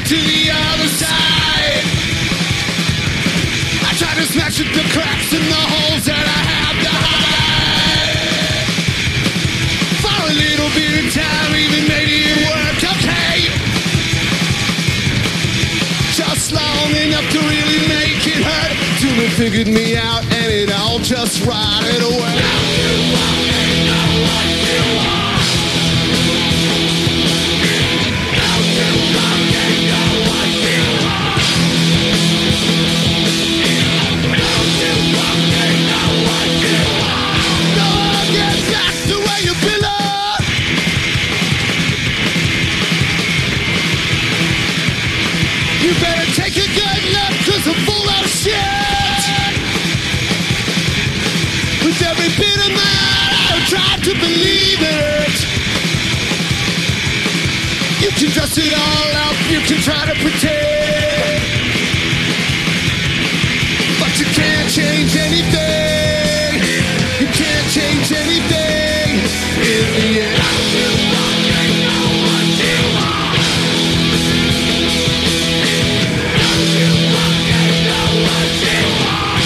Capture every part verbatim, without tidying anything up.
to the other side. I try to smash at the cracks in the holes that I have to hide. For a little bit of time, even maybe it worked okay. Just long enough to really make it hurt. Till they figured me out and it all just rotted away. Now you already know what you are. Now you already know what you are. Now you already know what you are. No one gets back to where you belong. You better take a good look, 'cause I'm full of shit. With every bit of mine, I've tried to believe it. You can dress it all up, you can try to pretend, but you can't change anything. You can't change anything in the end. You already know what you are. You already know what you are.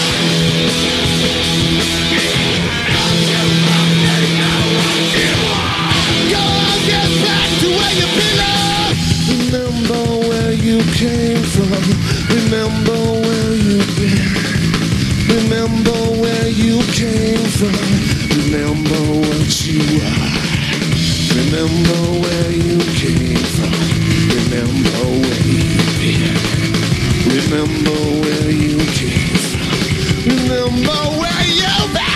Go on, get back to where you belong. Remember where you came from. Remember where you've been. Remember where you came from. Remember what you are. Remember where you came from. Remember where you've been. Remember where you came from. Remember where you've been.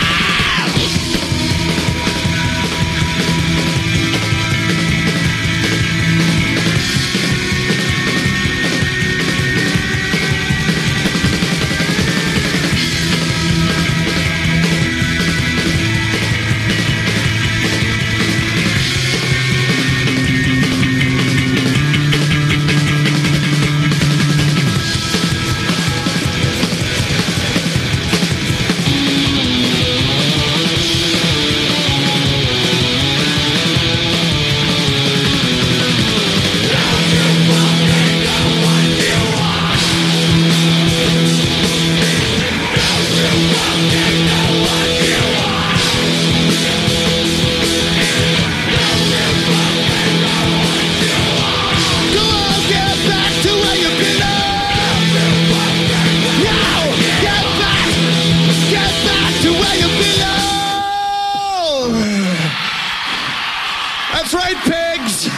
That's right, pigs!